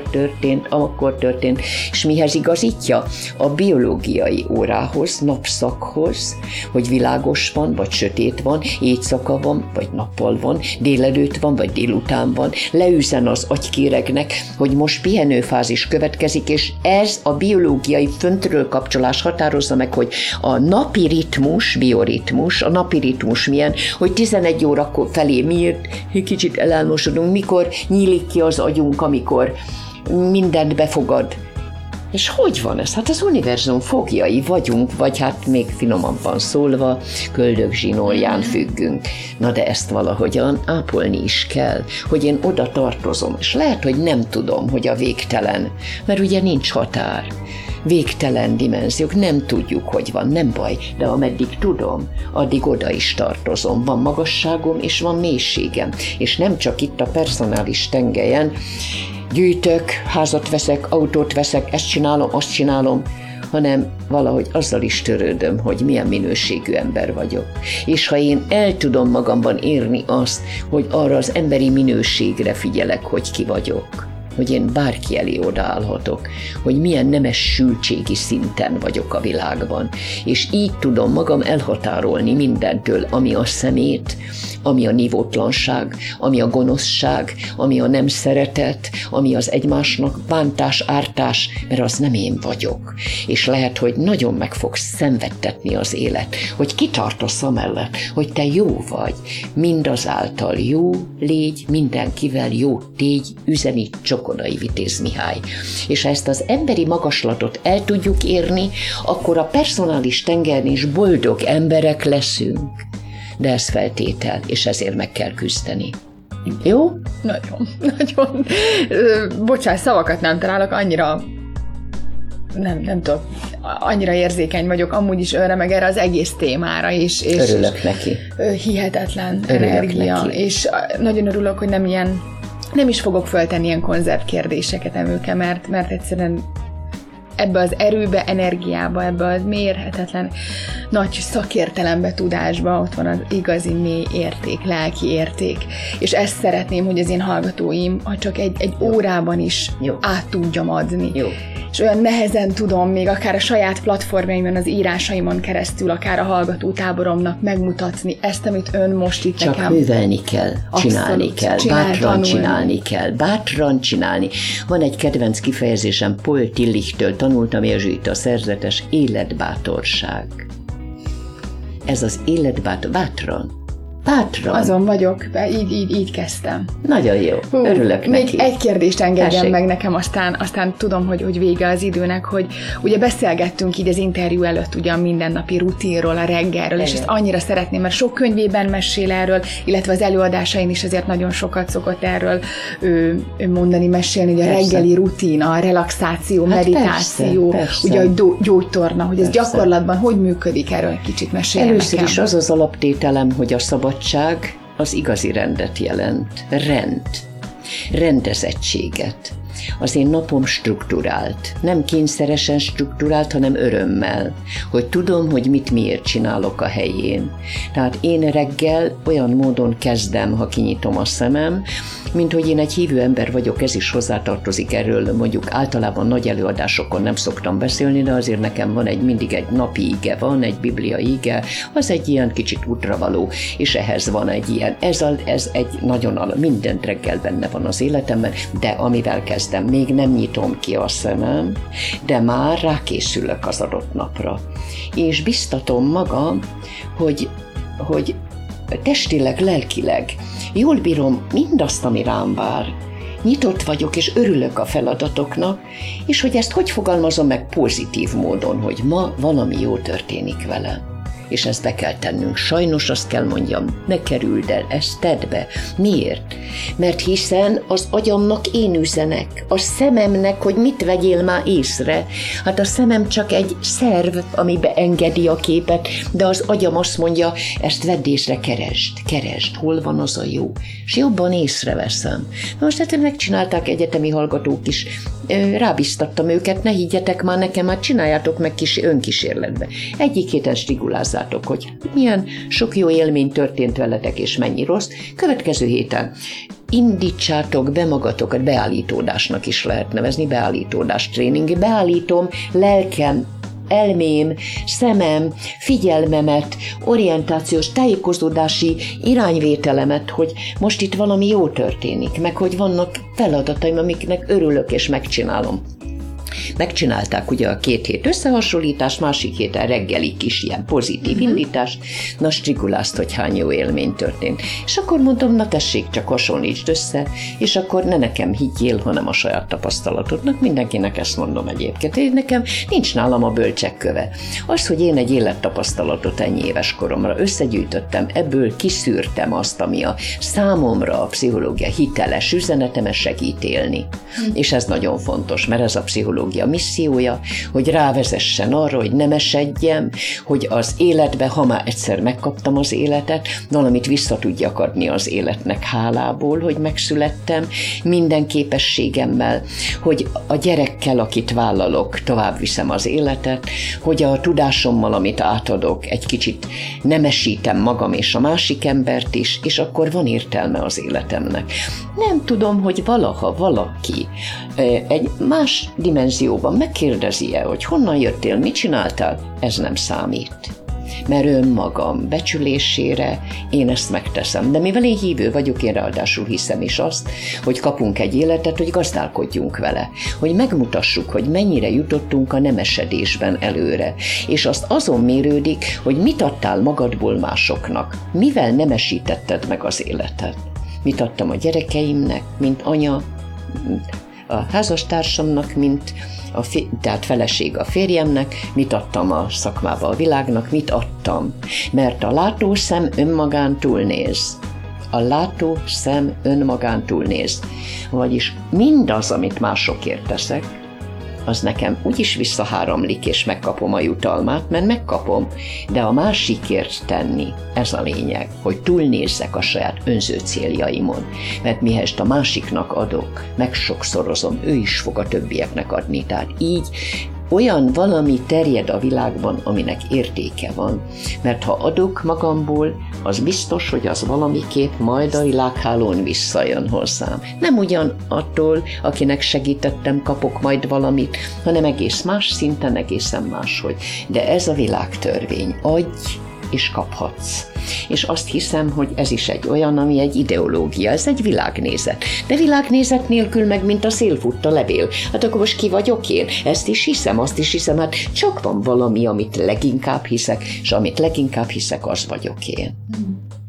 akkor történt, és mihez igazítja? A biológiai órához, napszakhoz, hogy világos van, vagy sötét van, éjszaka van, vagy nappal van, délelőtt van, vagy délután van, leüzen az agykéregnek, hogy most pihenőfázis következik, és ez a biológiai föntről kapcsolás határozza meg, hogy a napi ritmus, bioritmus, a napi ritmus milyen, hogy 11 órakor felé miért kicsit elálmosodunk, mikor nyílik ki az agyunk, amikor mindent befogad. És hogy van ez? Hát az univerzum fogjai vagyunk, vagy hát még finomabban szólva, köldögzsinórján függünk. Na de ezt valahogyan ápolni is kell, hogy én oda tartozom, és lehet, hogy nem tudom, hogy a végtelen, mert ugye nincs határ. Végtelen dimenziók, nem tudjuk, hogy van, nem baj, de ameddig tudom, addig oda is tartozom. Van magasságom, és van mélységem. És nem csak itt a personális tengelyen gyűjtök, házat veszek, autót veszek, ezt csinálom, azt csinálom, hanem valahogy azzal is törődöm, hogy milyen minőségű ember vagyok. És ha én el tudom magamban érni azt, hogy arra az emberi minőségre figyelek, hogy ki vagyok, hogy én bárki elé odaállhatok, hogy milyen nemessültségi szinten vagyok a világban, és így tudom magam elhatárolni mindentől, ami a szemét, ami a nívótlanság, ami a gonoszság, ami a nem szeretet, ami az egymásnak bántás, ártás, mert az nem én vagyok. És lehet, hogy nagyon meg fog szenvedtetni az élet, hogy kitartasz amellett, hogy te jó vagy, mindazáltal jó légy, mindenkivel jó tégy, üzeni Csokonai Vitéz Mihály. És ha ezt az emberi magaslatot el tudjuk érni, akkor a personális tengeren is boldog emberek leszünk. De ez feltétel, és ezért meg kell küzdeni. Jó? Nagyon. Bocsánat, szavakat nem találok, annyira nem tudok, annyira érzékeny vagyok amúgy is önre, meg erre az egész témára is. És örülök neki. Hihetetlen energia. Neki. És nagyon örülök, hogy nem is fogok föltenni ilyen konzerv kérdéseket Emőke, mert egyszerűen ebbe az erőbe, energiába, ebbe az mérhetetlen nagy szakértelembe, tudásba ott van az igazi mély érték, lelki érték. És ezt szeretném, hogy az én hallgatóim, ha csak egy órában is át tudjam adni. Jó. És olyan nehezen tudom még akár a saját platformjaimon, az írásaimon keresztül, akár a hallgatótáboromnak megmutatni ezt, amit ön most itt csak nekem... Csak művelni kell, csinálni kell, bátran csinálni kell, bátran csinálni. Van egy kedvenc kifejezésem, Paul Tillichtől tanultam jezsuita szerzetes, életbátorság. Ez az életbátorság, Bátran. Azon vagyok, így kezdtem. Nagyon jó, örülök még neki. egy kérdést engedjen Tessék. meg nekem, aztán tudom, hogy vége az időnek, hogy ugye beszélgettünk így az interjú előtt ugye a mindennapi rutinról, a reggelről, és ezt annyira szeretném, mert sok könyvében mesél erről, illetve az előadásain is azért nagyon sokat szokott erről mondani, mesélni, hogy a reggeli rutin, a relaxáció, meditáció, persze. ugye a gyógytorna, hogy ez Persze. gyakorlatban hogy működik, erről egy kicsit meséljen Először nekem. is az alaptételem, hogy a szabadság az igazi rendet jelent. Rendezettséget. Az én napom strukturált. Nem kényszeresen strukturált, hanem örömmel. Hogy tudom, hogy mit miért csinálok a helyén. Tehát én reggel olyan módon kezdem, ha kinyitom a szemem, mint hogy én egy hívő ember vagyok, ez is hozzátartozik, erről mondjuk általában nagy előadásokon nem szoktam beszélni, de azért nekem van mindig egy napi ige, van egy biblia ige, az egy ilyen kicsit útravaló, és ehhez van egy ilyen, ez egy nagyon, mindent reggel benne van az életemben, de amivel kezdem, még nem nyitom ki a szemem, de már rákészülök az adott napra. És biztatom magam, hogy testileg, lelkileg jól bírom mindazt, ami rám vár. Nyitott vagyok, és örülök a feladatoknak, és hogy ezt hogy fogalmazom meg pozitív módon, hogy ma valami jó történik velem. És ezt be kell tennünk. Sajnos azt kell mondjam, ne kerüld el, ezt tedd be. Miért? Mert hiszen az agyamnak én üzenek, a szememnek, hogy mit vegyél már észre. Hát a szemem csak egy szerv, ami beengedi a képet, de az agyam azt mondja, ezt vedd észre, keresd, hol van az a jó. És jobban észreveszem. Na most hát megcsinálták egyetemi hallgatók is, rábiztattam őket, ne higgyetek már nekem, hát csináljátok meg önkísérletbe. Egyik héten strigulázzátok, hogy milyen sok jó élmény történt veletek, és mennyi rossz. Következő héten indítsátok be magatokat, beállítódásnak is lehet nevezni, beállítódás tréning. Beállítom lelkem, elmém, szemem, figyelmemet, orientációs, tájékozódási irányvételemet, hogy most itt valami jó történik, meg hogy vannak feladataim, amiknek örülök és megcsinálom. Megcsinálták ugye a 2 hét összehasonlítás, másik héten reggeli kis ilyen pozitív indítás, na strigulázt, hogy hány jó élmény történt. És akkor mondtam, na tessék, csak hasonlítsd össze, és akkor ne nekem higgyél, hanem a saját tapasztalatodnak, mindenkinek ezt mondom egyébként. Én nekem nincs nálam a bölcsek köve. Az, hogy én egy élettapasztalatot ennyi éves koromra összegyűjtöttem, ebből kiszűrtem azt, ami a számomra a pszichológia hiteles üzenetemet segít élni. És ez nagyon fontos, mert ez a pszichológia missziója, hogy rávezessen arra, hogy nem esedjem, hogy az életbe, ha már egyszer megkaptam az életet, valamit vissza tudjak adni az életnek hálából, hogy megszülettem, minden képességemmel, hogy a gyerekkel, akit vállalok, tovább viszem az életet, hogy a tudásommal, amit átadok, egy kicsit nemesítem magam és a másik embert is, és akkor van értelme az életemnek. Nem tudom, hogy valaha valaki egy más dimenzióban megkérdezi-e, hogy honnan jöttél, mit csináltál, ez nem számít. Mert önmagam becsülésére én ezt megteszem. De mivel én hívő vagyok, én ráadásul hiszem is azt, hogy kapunk egy életet, hogy gazdálkodjunk vele. Hogy megmutassuk, hogy mennyire jutottunk a nemesedésben előre. És azt azon mérődik, hogy mit adtál magadból másoknak. Mivel nemesítetted meg az életet. Mit adtam a gyerekeimnek, mint anya, a házastársamnak, mint tehát feleség a férjemnek, mit adtam a szakmába a világnak, mit adtam. Mert a látószem önmagán túlnéz. A látószem önmagán túlnéz. Vagyis mindaz, amit másokért teszek, az nekem úgyis visszaháramlik, és megkapom a jutalmát, mert megkapom. De a másikért tenni, ez a lényeg, hogy túlnézzek a saját önző céljaimon. Mert mihest a másiknak adok, megsokszorozom, ő is fog a többieknek adni. Tehát így olyan valami terjed a világban, aminek értéke van. Mert ha adok magamból, az biztos, hogy az valamiképp majd a világhálón visszajön hozzám. Nem ugyan attól, akinek segítettem, kapok majd valamit, hanem egész más szinten, egészen máshogy. De ez a világtörvény. Adj és kaphatsz. És azt hiszem, hogy ez is egy olyan, ami egy ideológia, ez egy világnézet. De világnézet nélkül meg, mint a szél fut a levél. Hát akkor most ki vagyok én? Ezt is hiszem, azt is hiszem, hát csak van valami, amit leginkább hiszek, és amit leginkább hiszek, az vagyok én.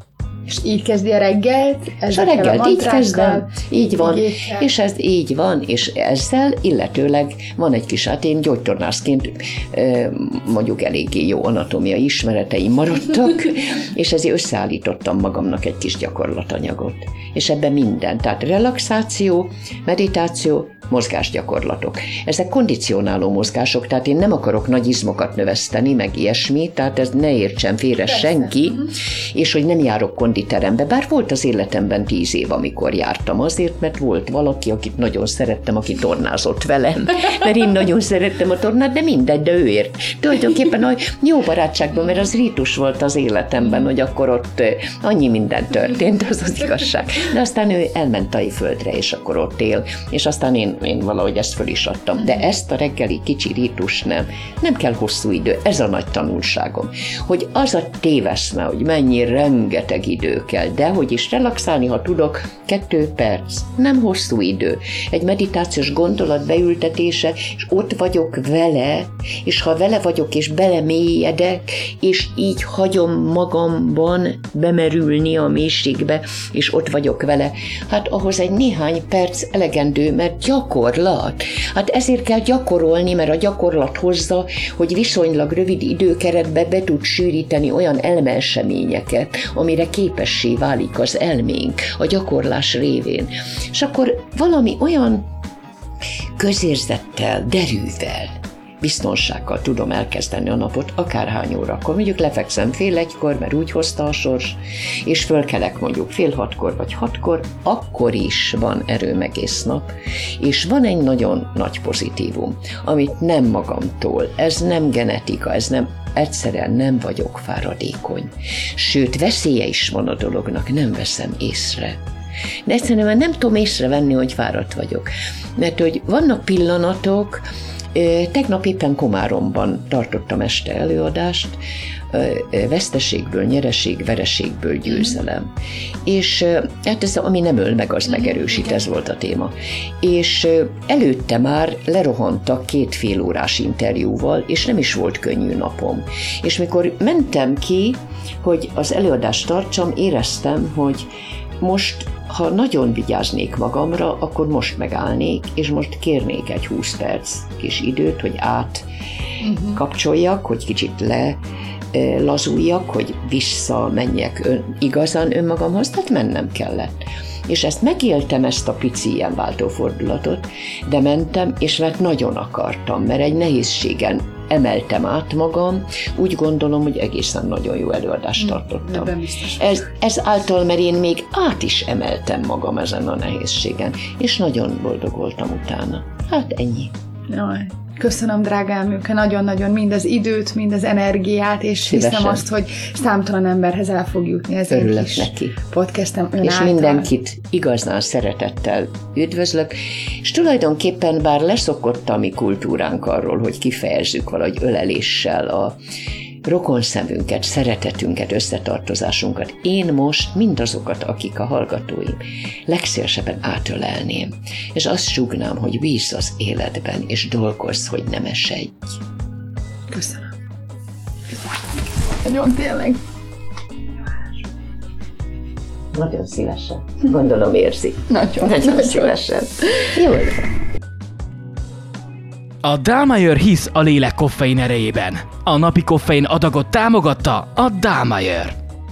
És így kezdi a reggelt? És a reggelt így kezdem, így van, és ez így van, és ezzel illetőleg van egy kis, hát én gyógytornászként mondjuk eléggé jó anatómiai ismereteim maradtak, és ezért összeállítottam magamnak egy kis gyakorlatanyagot. És ebben minden, tehát relaxáció, meditáció, mozgásgyakorlatok. Ezek kondicionáló mozgások, tehát én nem akarok nagy izmokat növeszteni, meg ilyesmi, tehát ez ne értsen félre senki, és hogy nem járok konditerembe, bár volt az életemben 10 év, amikor jártam azért, mert volt valaki, akit nagyon szerettem, aki tornázott velem, mert én nagyon szerettem a tornát, de mindegy, de ő ért. Tulajdonképpen a jó barátságban, mert az rítus volt az életemben, hogy akkor ott annyi minden történt, az az igazság. De aztán ő elment Tajföldre, és akkor ott él, és aztán én valahogy ezt föl is adtam. De ezt a reggeli kicsi rítus nem kell hosszú idő, ez a nagy tanulságom. Hogy az a téveszme, hogy mennyi rengeteg idő kell, de hogy is relaxálni, ha tudok, 2 perc, nem hosszú idő. Egy meditációs gondolat beültetése, és ott vagyok vele, és ha vele vagyok, és belemélyedek, és így hagyom magamban bemerülni a mélységbe, és ott vagyok vele, hát ahhoz egy néhány perc elegendő, mert gyakorlat. Hát ezért kell gyakorolni, mert a gyakorlat hozza, hogy viszonylag rövid időkeretbe be tud sűríteni olyan elmeeseményeket, amire képessé válik az elménk a gyakorlás révén. És akkor valami olyan közérzettel, derűvel, biztonsággal tudom elkezdeni a napot, akárhány órakor. Mondjuk lefekszem 5:30, mert úgy hozta a sors, és fölkelek mondjuk 5:30 vagy 6-kor, akkor is van erőm egész nap, és van egy nagyon nagy pozitívum, amit nem magamtól, ez nem genetika, ez nem, egyszerűen nem vagyok fáradékony. Sőt, veszélye is van a dolognak, nem veszem észre. De egyszerűen nem tudom észrevenni, hogy fáradt vagyok. Mert hogy vannak pillanatok, tegnap éppen Komáromban tartottam este előadást, veszteségből, nyereség, vereségből győzelem. És hát ez, ami nem öl meg, az megerősít, ez volt a téma. És előtte már lerohantak 2 fél órás interjúval, és nem is volt könnyű napom. És mikor mentem ki, hogy az előadást tartsam, éreztem, hogy most, ha nagyon vigyáznék magamra, akkor most megállnék, és most kérnék egy 20 perc kis időt, hogy átkapcsoljak, hogy kicsit lazuljak, hogy visszamenjek igazán önmagamhoz, tehát mennem kellett. És ezt megéltem, ezt a pici ilyen váltófordulatot, de mentem, és mert nagyon akartam, mert egy nehézségen emeltem át magam, úgy gondolom, hogy egészen nagyon jó előadást tartottam. Ez által, mert én még át is emeltem magam ezen a nehézségen, és nagyon boldog voltam utána. Hát ennyi. Jaj. Köszönöm, drágám, Műke, nagyon-nagyon mind az időt, mind az energiát, és szívesen. Hiszem azt, hogy számtalan emberhez el fog jutni ez egy kis neki. Podcastem ön és által. Mindenkit igazán szeretettel üdvözlök, és tulajdonképpen bár leszokott a mi kultúránk arról, hogy kifejezzük valahogy öleléssel a rokonszemünket, szeretetünket, összetartozásunkat. Én most mindazokat, akik a hallgatóim, legszívesebben átölelném, és azt súgnám, hogy bízz az életben, és dolgozz, hogy nem esedj. Köszönöm. Nagyon tényleg. Nagyon szívesen. Gondolom érzi. Nagyon szívesen. Jól. A Dallmayr hisz a lélek koffein erejében. A napi koffein adagot támogatta a Dallmayr.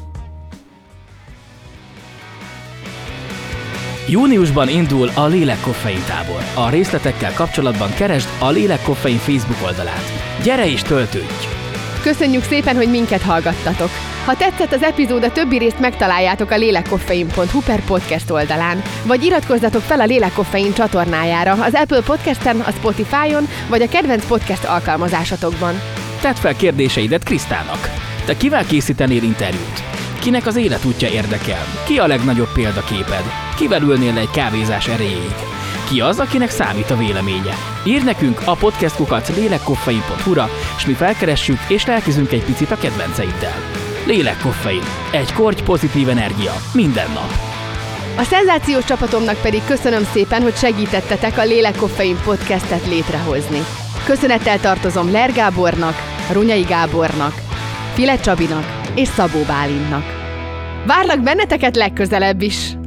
Júniusban indul a Lélek Koffein tábor. A részletekkel kapcsolatban keresd a Lélek Koffein Facebook oldalát. Gyere és töltődj! Köszönjük szépen, hogy minket hallgattatok! Ha tetszett az epizód, a többi részt megtaláljátok a lélekkoffein.hu/podcast oldalán, vagy iratkozzatok fel a Lélek Koffein csatornájára az Apple Podcasten, a Spotify-on, vagy a kedvenc podcast alkalmazásatokban. Tedd fel kérdéseidet Krisztának. Te kivel készítenél interjút? Kinek az életútja érdekel? Ki a legnagyobb példaképed? Kivel ülnél egy kávézás erejéig? Ki az, akinek számít a véleménye? Írd nekünk a podcast@lélekkoffein.hu-ra, és mi felkeressük és lelkizünk egy picit a kedvenceiddel. Lélek Koffein. Egy korty pozitív energia. Minden nap. A szenzációs csapatomnak pedig köszönöm szépen, hogy segítettetek a Lélek Koffein podcastet létrehozni. Köszönettel tartozom Ler Gábornak, Runyai Gábornak, File Csabinak és Szabó Bálintnak. Várlak benneteket legközelebb is!